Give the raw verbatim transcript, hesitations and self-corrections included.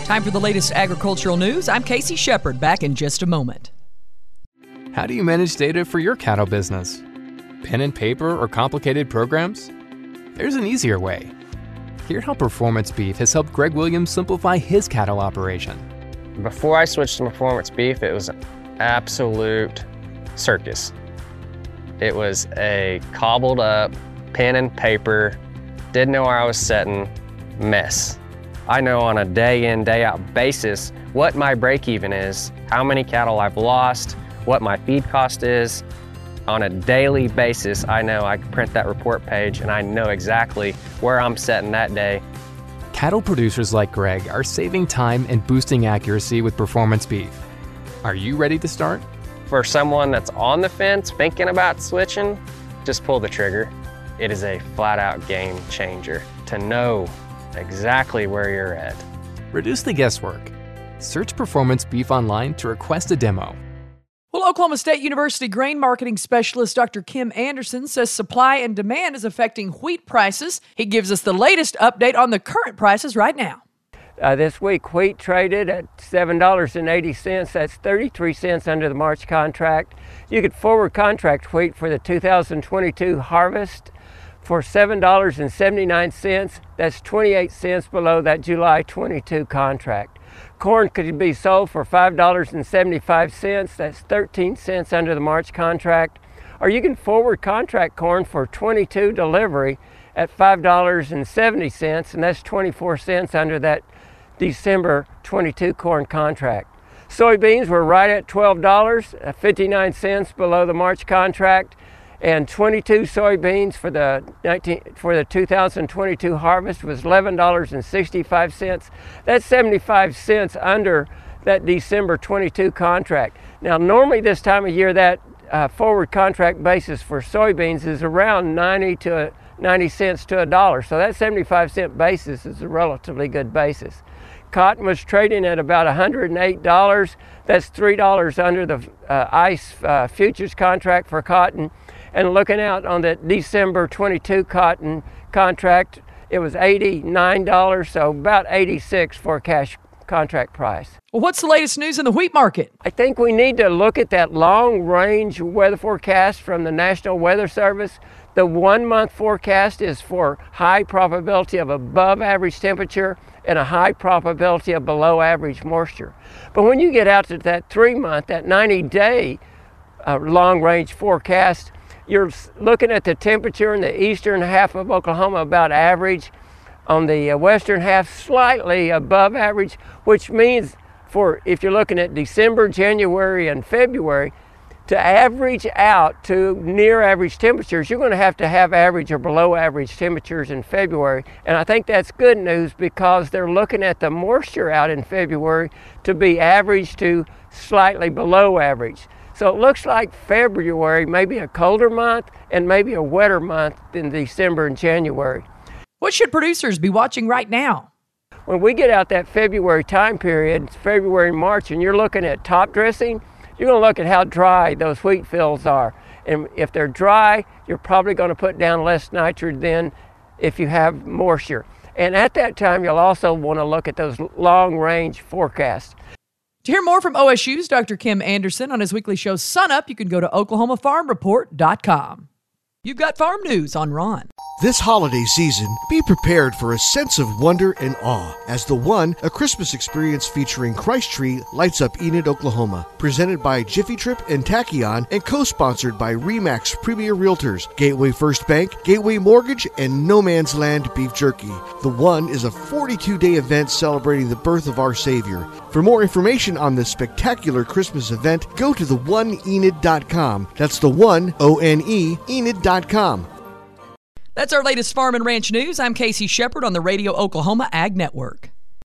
Time for the latest agricultural news. I'm Casey Shepard, back in just a moment. How do you manage data for your cattle business? Pen and paper or complicated programs? There's an easier way. Hear how Performance Beef has helped Greg Williams simplify his cattle operation. Before I switched to Performance Beef, it was an absolute circus. It was a cobbled up pen and paper, didn't know where I was setting, mess. I know on a day in, day out basis what my break even is, how many cattle I've lost, what my feed cost is. On a daily basis, I know I can print that report page and I know exactly where I'm setting that day. Cattle producers like Greg are saving time and boosting accuracy with Performance Beef. Are you ready to start? For someone that's on the fence thinking about switching, just pull the trigger. It is a flat out game changer to know exactly where you're at. Reduce the guesswork. Search Performance Beef online to request a demo. Well, Oklahoma State University grain marketing specialist Doctor Kim Anderson says supply and demand is affecting wheat prices. He gives us the latest update on the current prices right now. Uh, this week, wheat traded at seven dollars and eighty cents. That's thirty-three cents under the March contract. You could forward contract wheat for the two thousand twenty-two harvest for seven dollars and seventy-nine cents. That's twenty-eight cents below that July twenty-two contract. Corn could be sold for five dollars and seventy-five cents. That's thirteen cents under the March contract. Or you can forward contract corn for twenty-two delivery at five dollars and seventy cents, and that's twenty-four cents under that December twenty-two corn contract. Soybeans were right at twelve dollars, fifty-nine cents below the March contract, and twenty-two soybeans for the nineteen for the two thousand twenty-two harvest was eleven dollars and sixty-five cents. That's seventy-five cents under that December twenty-two contract. Now, normally this time of year, that uh, forward contract basis for soybeans is around ninety to ninety cents to a dollar. So that seventy-five cent basis is a relatively good basis. Cotton was trading at about one hundred eight dollars. That's three dollars under the uh, ICE uh, futures contract for cotton. And looking out on the December twenty-two cotton contract, it was eighty-nine dollars, so about eighty-six dollars for a cash contract price. Well, what's the latest news in the wheat market? I think we need to look at that long-range weather forecast from the National Weather Service. The one-month forecast is for high probability of above average temperature and a high probability of below average moisture. But when you get out to that three-month, that ninety-day uh, long-range forecast, you're looking at the temperature in the eastern half of Oklahoma about average, on the western half slightly above average, which means for if you're looking at December, January, and February, to average out to near average temperatures, you're going to have to have average or below average temperatures in February. And I think that's good news because they're looking at the moisture out in February to be average to slightly below average. So it looks like February may be a colder month and maybe a wetter month than December and January. What should producers be watching right now? When we get out that February time period, February and March, and you're looking at top dressing, you're going to look at how dry those wheat fields are. And if they're dry, you're probably going to put down less nitrogen than if you have moisture. And at that time, you'll also want to look at those long-range forecasts. To hear more from O S U's Doctor Kim Anderson on his weekly show Sun Up, you can go to oklahoma farm report dot com. You've got farm news on Ron. This holiday season, be prepared for a sense of wonder and awe as The One, a Christmas experience featuring Christ Tree, lights up Enid, Oklahoma. Presented by Jiffy Trip and Tachyon and co-sponsored by Remax Premier Realtors, Gateway First Bank, Gateway Mortgage, and No Man's Land Beef Jerky. The One is a forty-two day event celebrating the birth of our Savior. For more information on this spectacular Christmas event, go to the one enid dot com. That's the one, O N E, enid dot com. That's our latest farm and ranch news. I'm Casey Shepard on the Radio Oklahoma Ag Network.